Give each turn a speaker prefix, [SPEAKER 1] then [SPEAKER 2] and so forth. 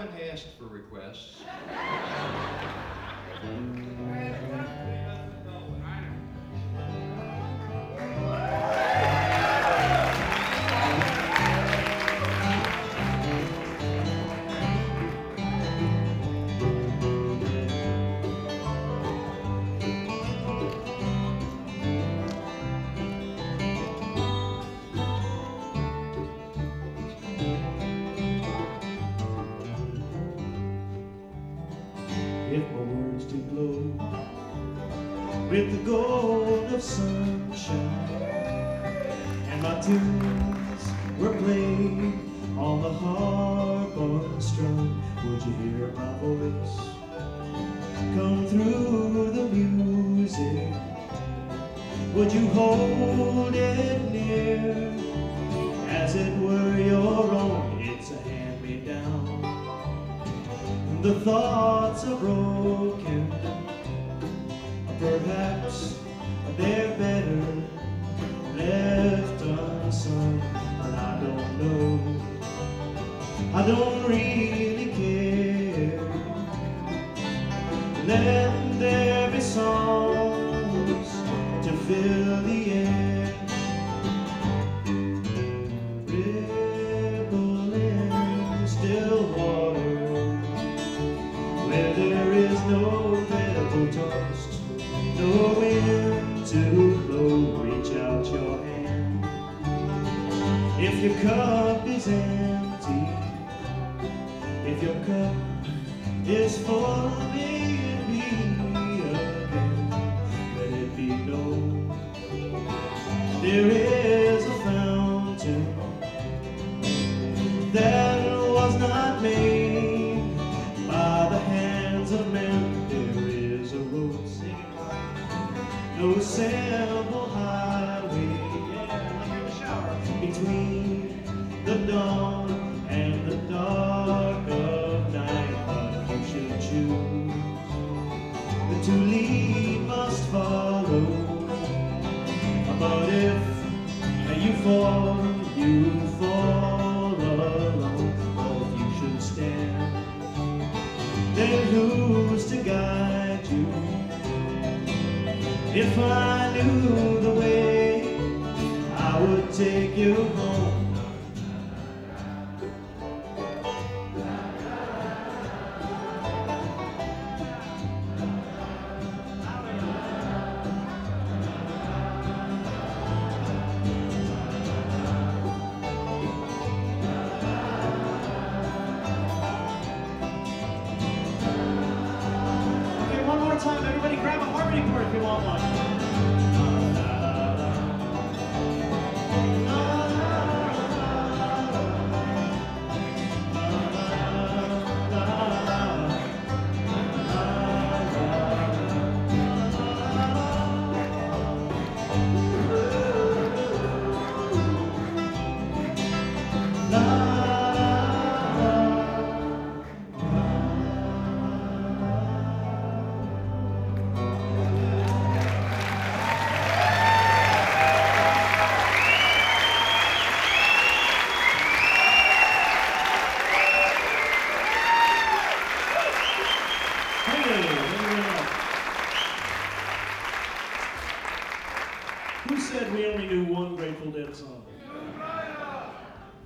[SPEAKER 1] Robin asked for requests.
[SPEAKER 2] If my words did glow with the gold of sunshine, and my tunes were played on the harp unstrung, would you hear my voice come through the music? Would you hold it near as it were your own? It's a hand-me-down. The thoughts are broken, perhaps they're better left unsung, but I don't know, I don't really care. Let there be songs to fill the air, ripple in still water, where there is no pebble tossed, no wind to blow. Reach out your hand. If your cup is empty, if your cup is full of me again, let it be known there is a fountain that was not made by the hands of men. There is a road, no simple highway, between the dawn and the dark of night. But if you should choose to lead, must follow. But if you fall alone. But if you should stand, then who's to guide you? If I knew the way, I would take you home. Okay, one more time, everybody grab a harmony part if you want one. Who said we only knew one Grateful Dead song?